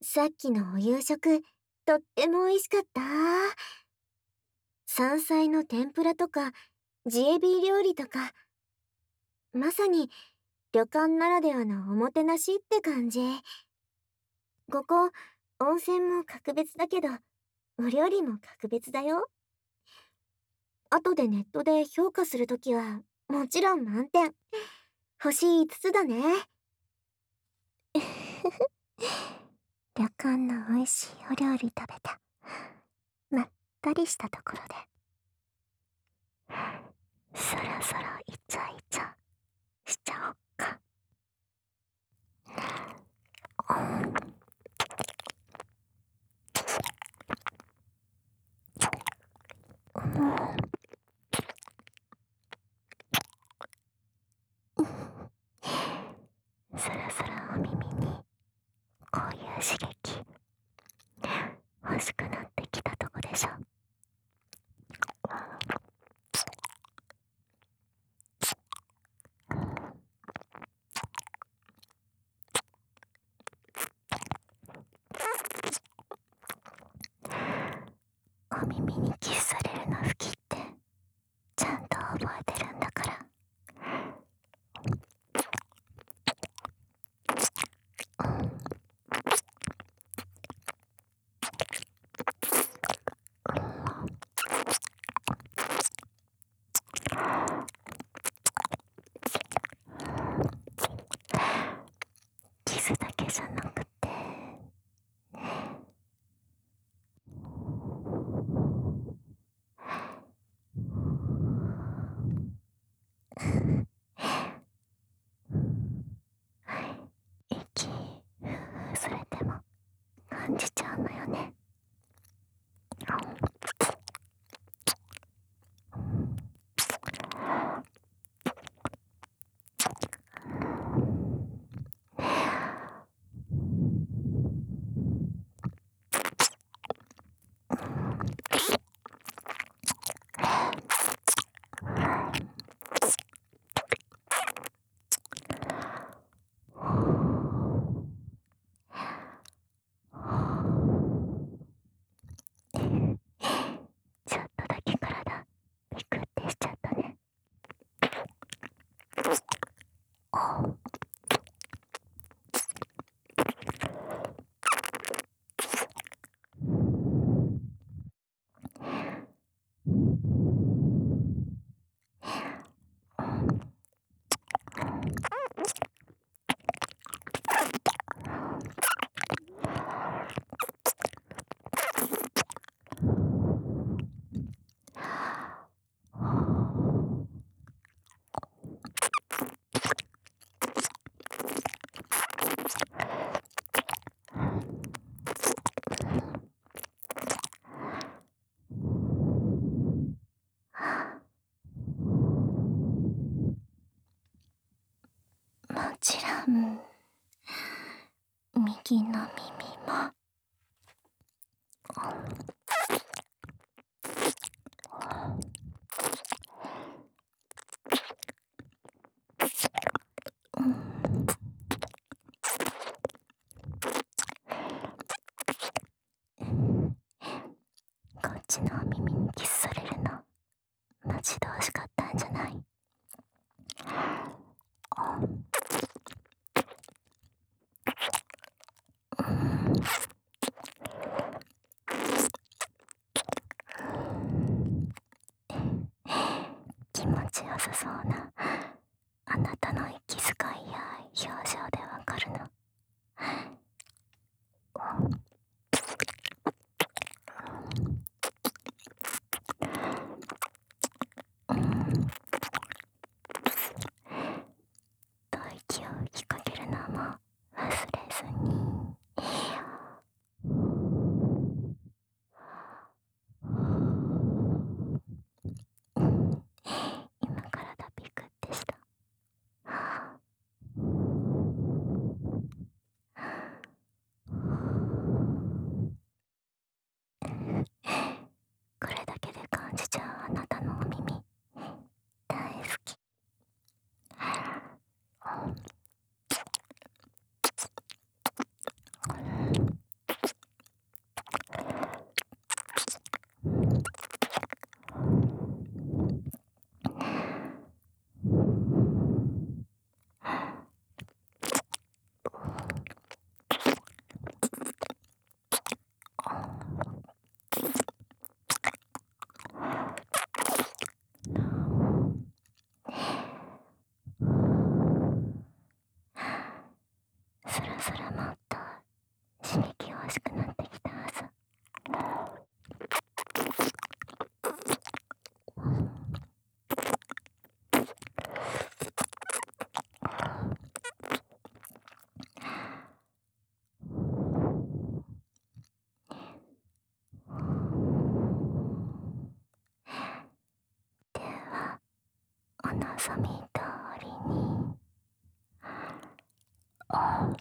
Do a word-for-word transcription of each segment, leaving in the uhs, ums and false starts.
さっきのお夕食、とっても美味しかった。山菜の天ぷらとか、ジエビ料理とか、まさに旅館ならではのおもてなしって感じ。ここ、温泉も格別だけど、お料理も格別だよ。後でネットで評価するときは、もちろん満点。星いつつだね。旅館の美味しいお料理食べた。まったりしたところで、そろそろイチャイチャしちゃおっか。そろそろお耳にこういう刺激欲しくなってきたとこでしょ。お耳にキスされるの好きってちゃんと覚えてるんだから。キスだけじゃなくて、息それでも感じちゃうのよね。ちょっとだけ体ピクってしちゃったね。もちろん右の耳も。こっちのお耳にキスされるのマジで惜しかったんじゃない？気持ちよさそうなあなたの息遣いや表情でわかるの。 望み通りに。あ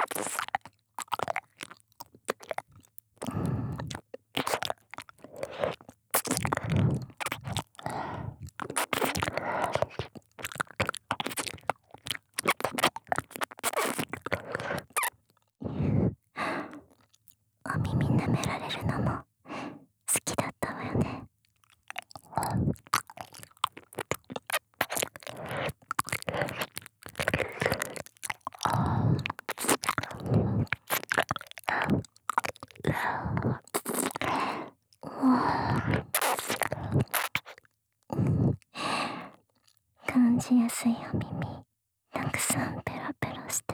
お耳舐められるのも好きだったわよね。感じやすいお耳たくさんペロペロして。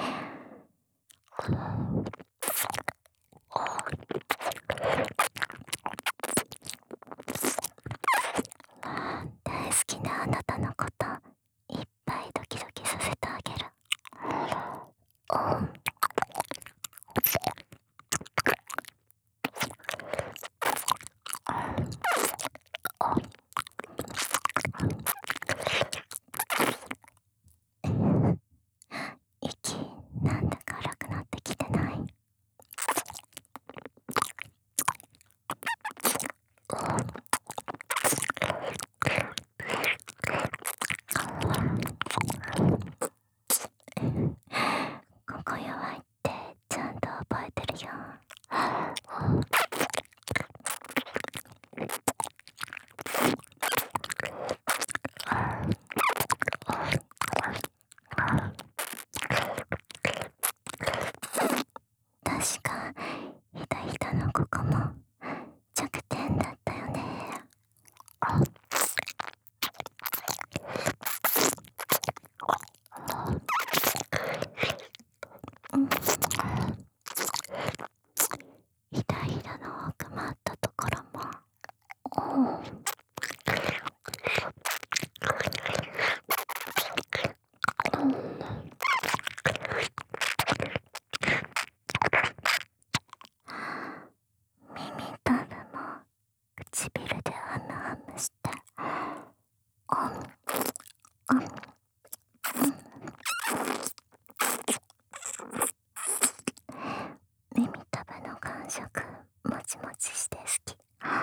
大好きなあなたのこといっぱいドキドキさせてあげる。息なんだか荒くなってきてない？ここ弱いってちゃんと覚えてるよ。確かひだひだのここも弱点だったよね。ひだひだの奥まったところも、耳たぶも唇でハムハムして、耳たぶの感触もちもちして好き。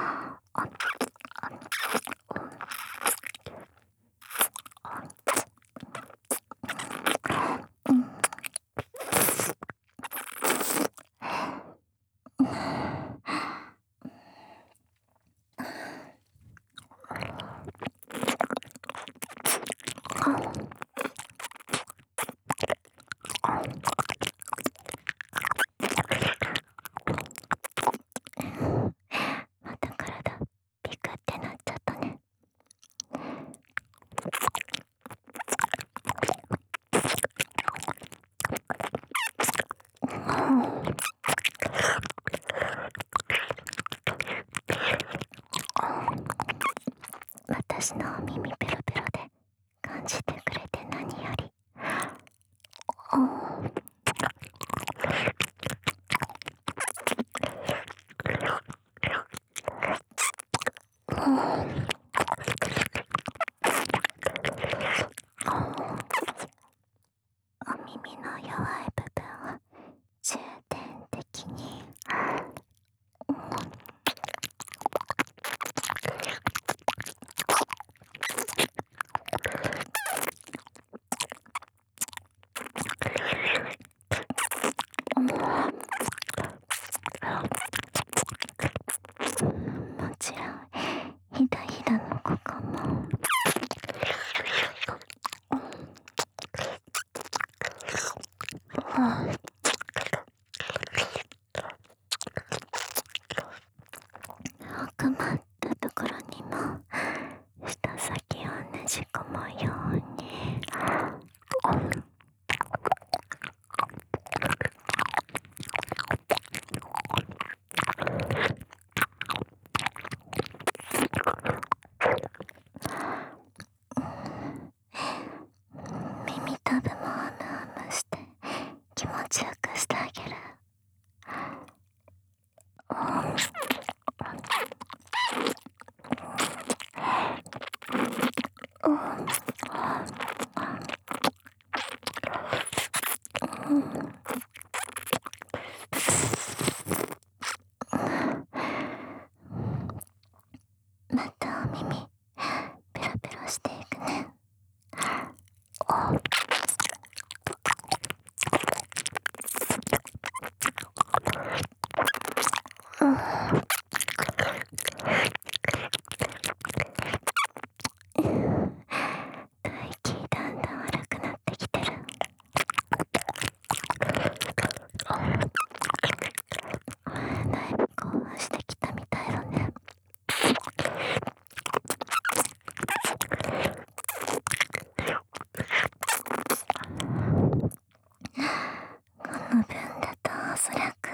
また体ピクってなっちゃったね。私のお耳ペロペロで感じてくれて何より。お耳の弱い部分を重点的に。もちろんひだひだのここも。奥まったところにも舌先をねじ込むように。耳たぶもハムハムして気持ちよくしてあげる。 分だとおそらく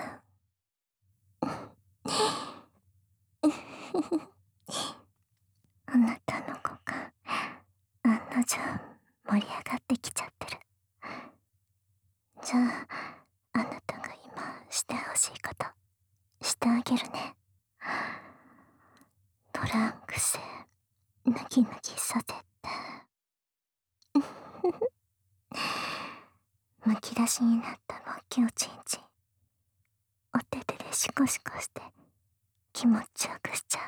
あなたの子が案の定盛り上がってきちゃってる。じゃあ、あなたが今してほしいことしてあげるね。トランクス脱ぎ脱ぎさせてむき出しになったボッキおちんちんお手手でシコシコして気持ちよくしちゃ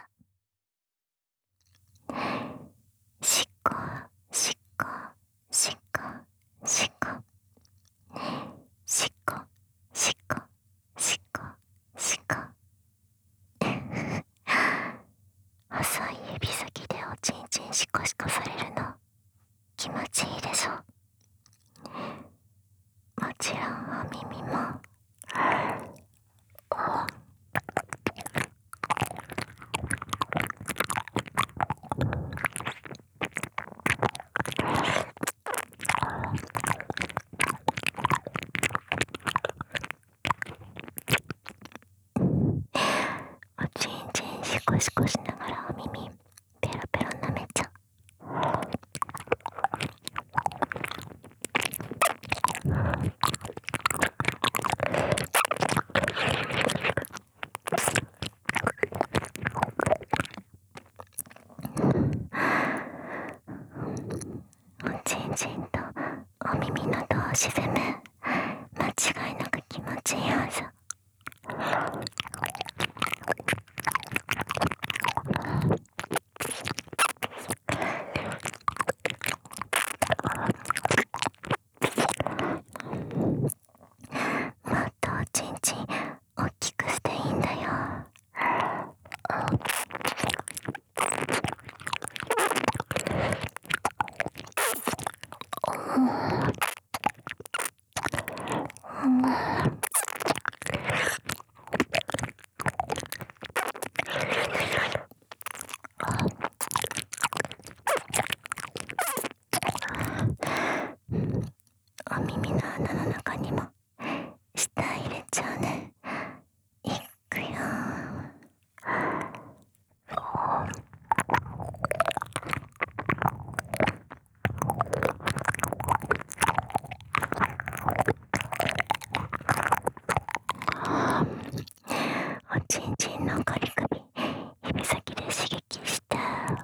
う。しっこしっこしっこしっこしっこしっこしっこしっこ細い指先でおちんちんシコシコされるの気持ちいいでしょ。もちろんお耳もおちんちんシコシコしながらお耳ペロペロ舐めちゃう。おちんちんとお耳の同士攻め間違いなく気持ちいいはず。もっとおちんちん大きくしていいんだよ。お耳の穴の中にも舌入れちゃうね。いっくよ。おちんちんのコリ首指先で刺激して、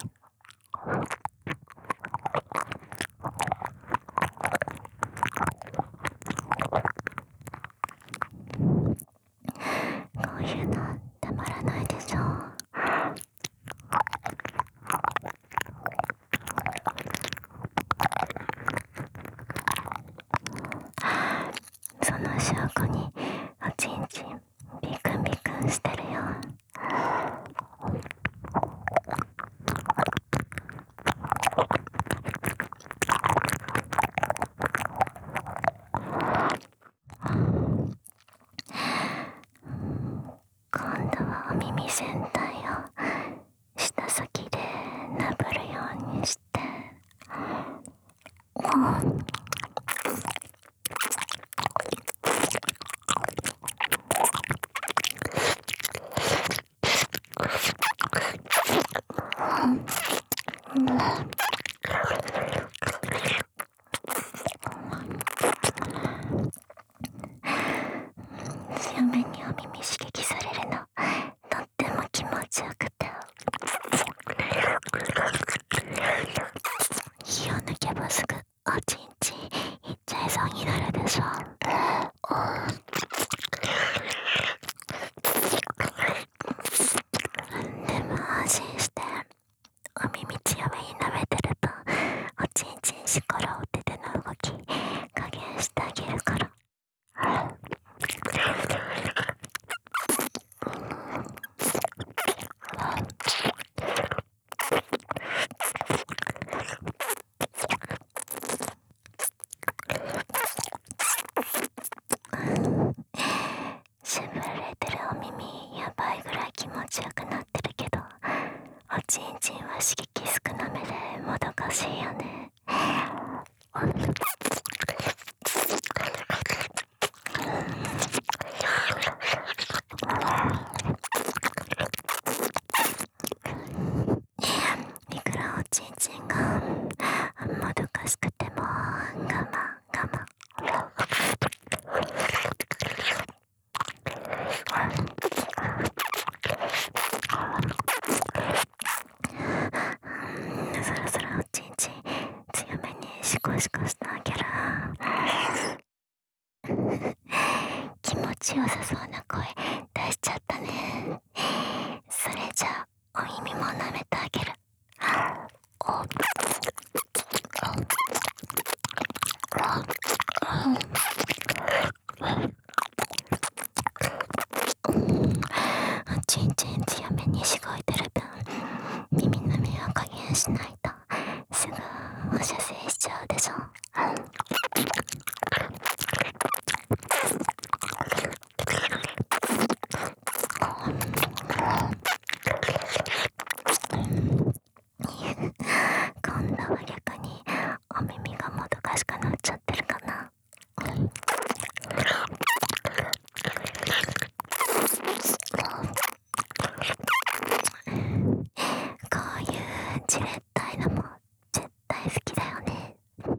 こういうのたまらないでしょ。その証拠におちんちんビクンビクンしてるよ。今度はお耳全体を舌先でなぶるようにして、強めにお耳刺激されるのとっても気持ちよくて、気を抜けばすぐおちんちんいっちゃいそうになるでしょ。でも安心して、お耳強めに舐めてるとおちんちんしこらお手手の動き加減してあげるから。 コシコシとあげる。気持ちよさそうな声出しちゃったね。それじゃあお耳も舐めてあげる。おちんちん強めにしごいてる分、耳の目を加減しないとすぐ放射性しちゃうでしょ。今度は逆にお耳がもどかしくなっちゃってるかな。こういうじれったいのも絶対好きだよね。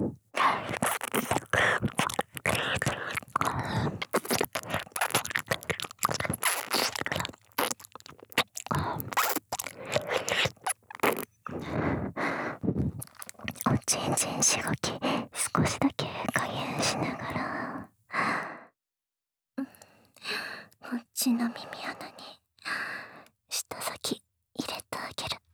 おちんちんしごき少しだけ加減しながら、こっちの耳穴に舌先入れてあげる。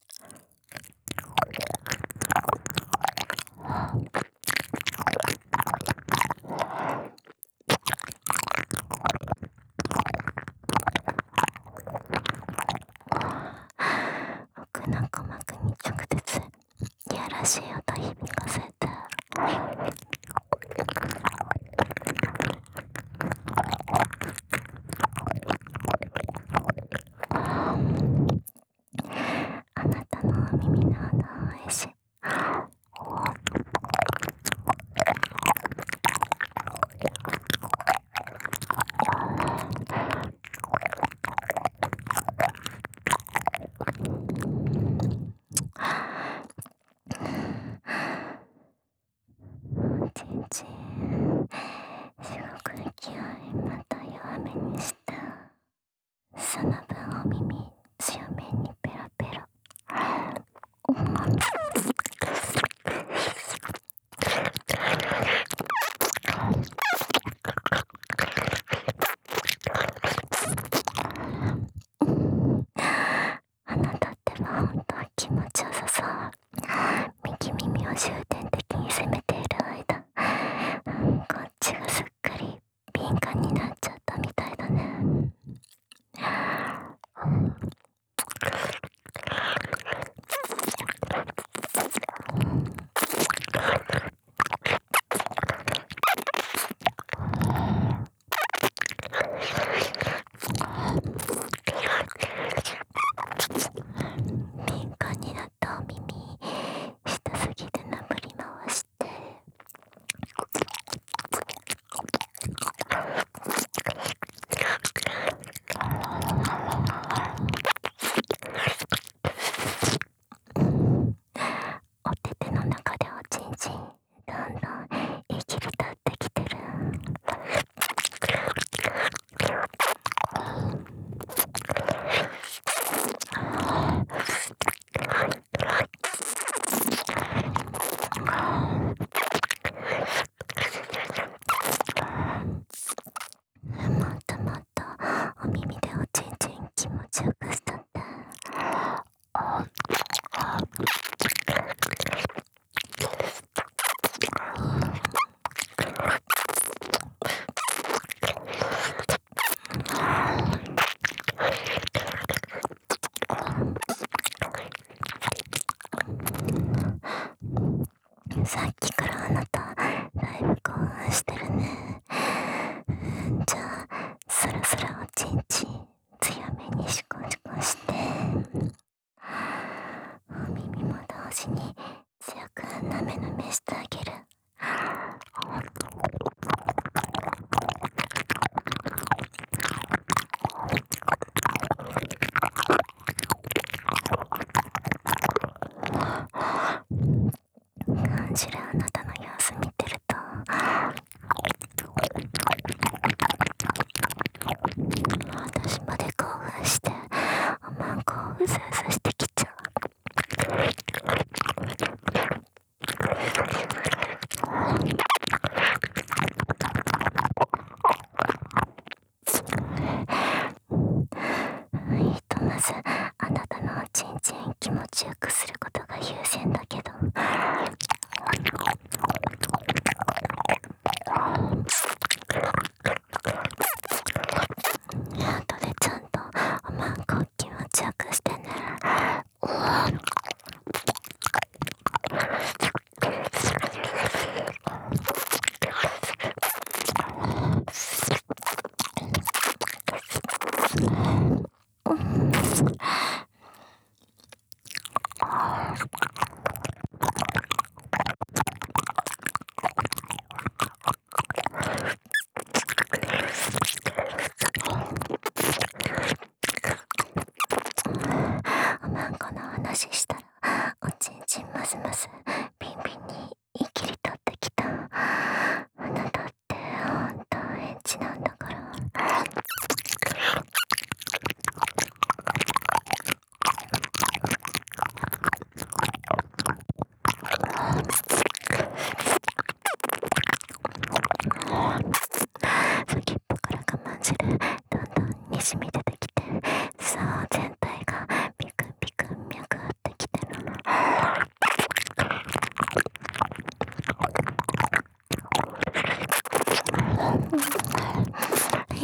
奥の鼓膜に直接いやらしい音響かせて、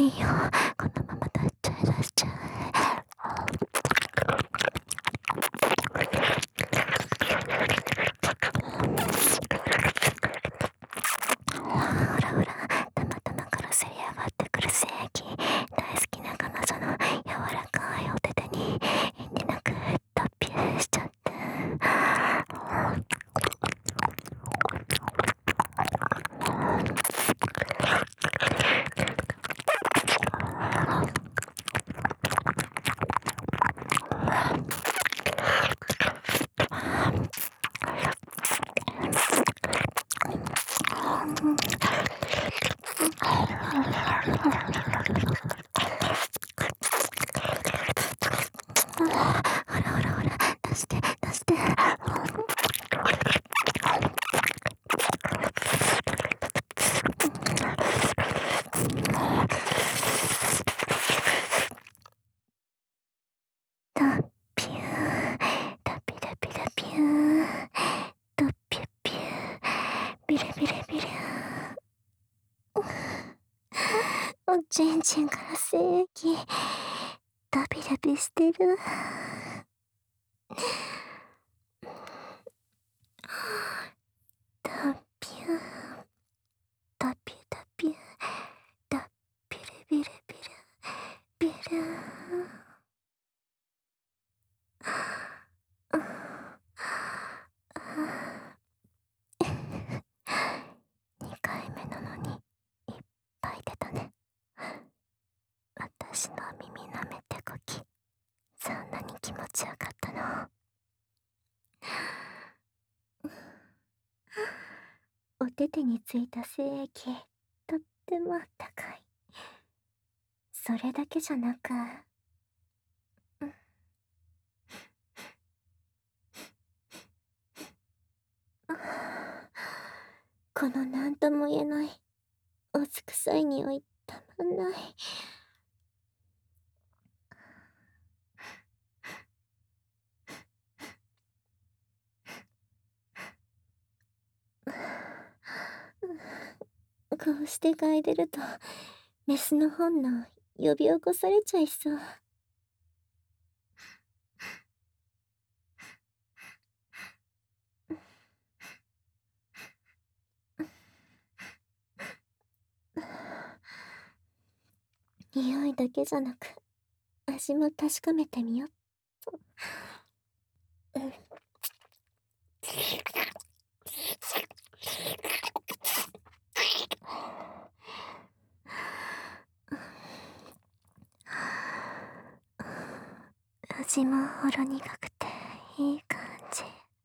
いいよ。このまま出しちゃえ出しちゃえ。ほらほら、たまたまからせり上がってくる精液。大好きな彼女の柔らかいお手手に遠慮なく脱皮しちゃって。ほらほらほら、出して出して。ダピュー、ダピダピダピュー、ダピュピュー、ビレビレビレー。おちんちんから精液ダビダビしてる。ダピュー、ダピュダピュー、ダビレビレビレビレにかいめなのにいっぱい出たね。私の耳舐めてこき、そんなに気持ちよかったの？お手手についた精液、とってもあったかい。それだけじゃなく、このなんとも言えないおつ臭い匂いたまんない。こうして嗅いでるとメスの本能呼び起こされちゃいそう。匂いだけじゃなく味も確かめてみよっと。味もほろ苦くていい感じ。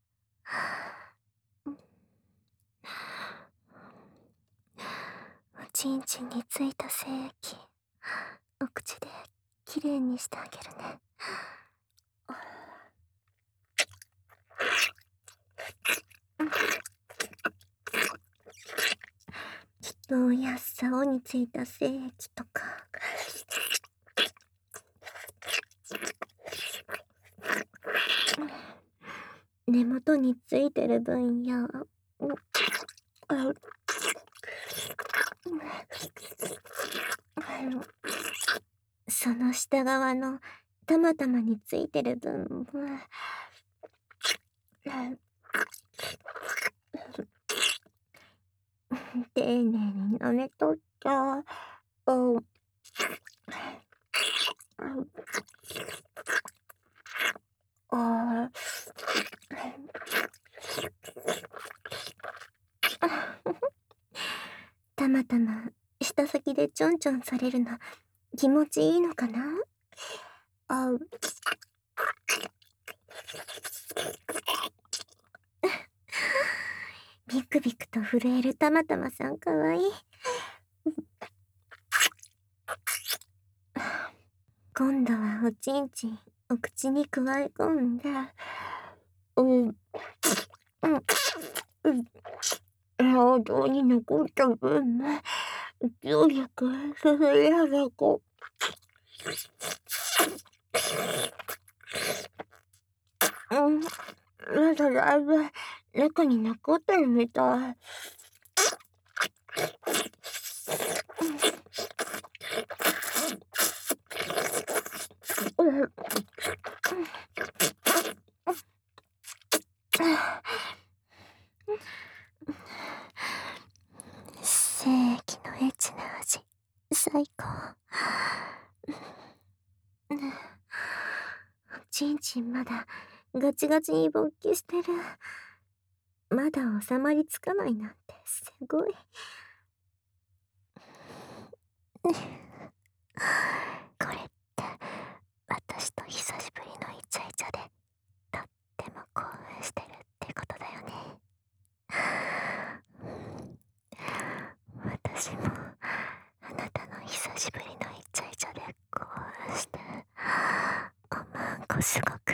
おちんちんについた精液、お口できれいにしてあげるね。人や竿についた精液とか、根元についてる分や、その下側のたまたまについてる分、丁寧に舐めとった。おあたまたま舌先でちょんちょんされるの気持ちいいのかな？あビクビクと震えるたまたまさんかわいい。今度はおちんちんお口にくわえ込んで、うんうんうん喉に残った分ね、勢いよくすすり上げこう。うん、まだだいぶ中に残ってるみたい。 正規のエッチな味、最高。ちんちんまだガチガチに勃起してる。まだ収まりつかないなんてすごい。これって私と久しぶりのイチャイチャでとっても興奮してるってことだよね。私もあなたの久しぶりのイチャイチャで興奮しておまんこすごく